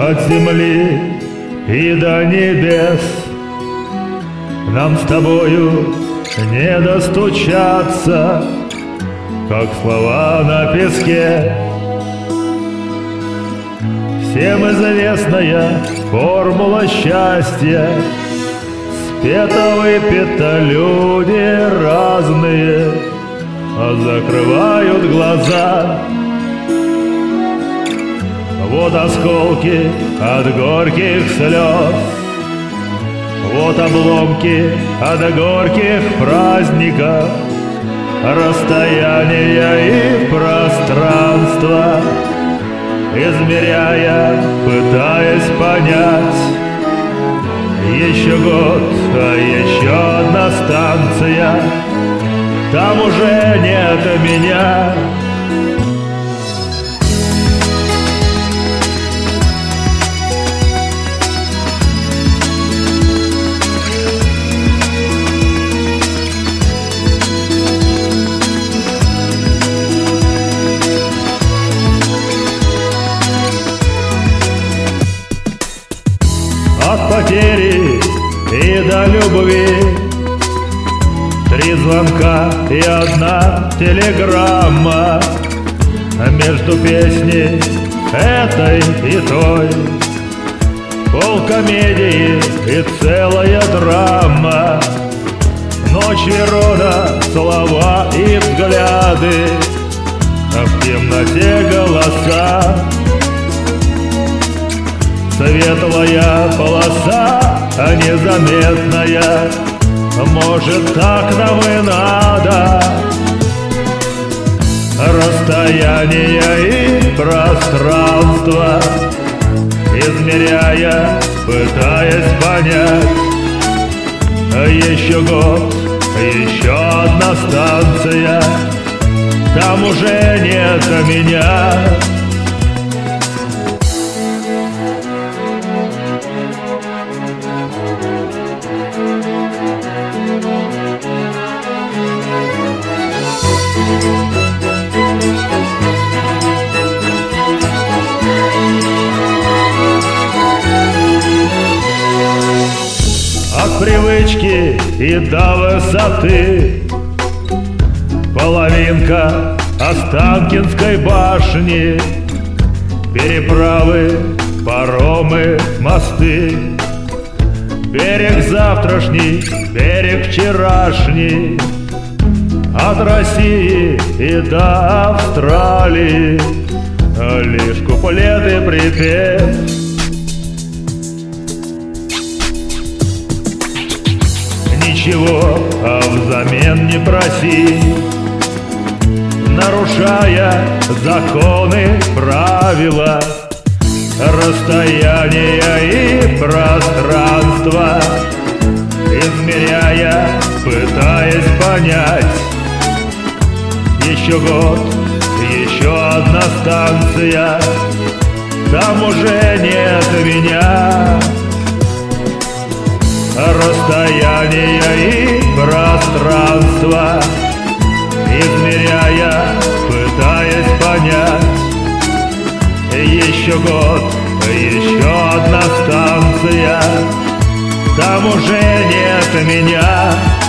от земли и до небес. Нам с тобою не достучаться, как слова на песке. Всем известная формула счастья, спета, выпета, люди разные закрывают глаза. Вот осколки от горьких слез, вот обломки от горьких праздников, расстояние и пространство, измеряя, пытаясь понять. Еще год, а еще одна станция, там уже нет меня. От потери и до любви 3 звонка и 1 телеграмма. Между песней этой и той полкомедии и целая драма. Ночь Верона, слова и взгляды, а в темноте голоса. Светлая полоса, а незаметная, может, так нам и надо. Расстояние и пространство, измеряя, пытаясь понять. Еще год, еще одна станция, там уже нет меня. От привычки и до высоты половинка Останкинской башни, переправы, паромы, мосты, берег завтрашний, берег вчерашний, от России и до Австралии лишь куплет и припев. Ничего, а взамен не проси, нарушая законы, правила, расстояние и пространство, измеряя, пытаясь понять. Еще год, еще одна станция, там уже нет меня. Расстояние и пространство, измеряя, пытаясь понять. Еще год, еще одна станция, там уже нет меня.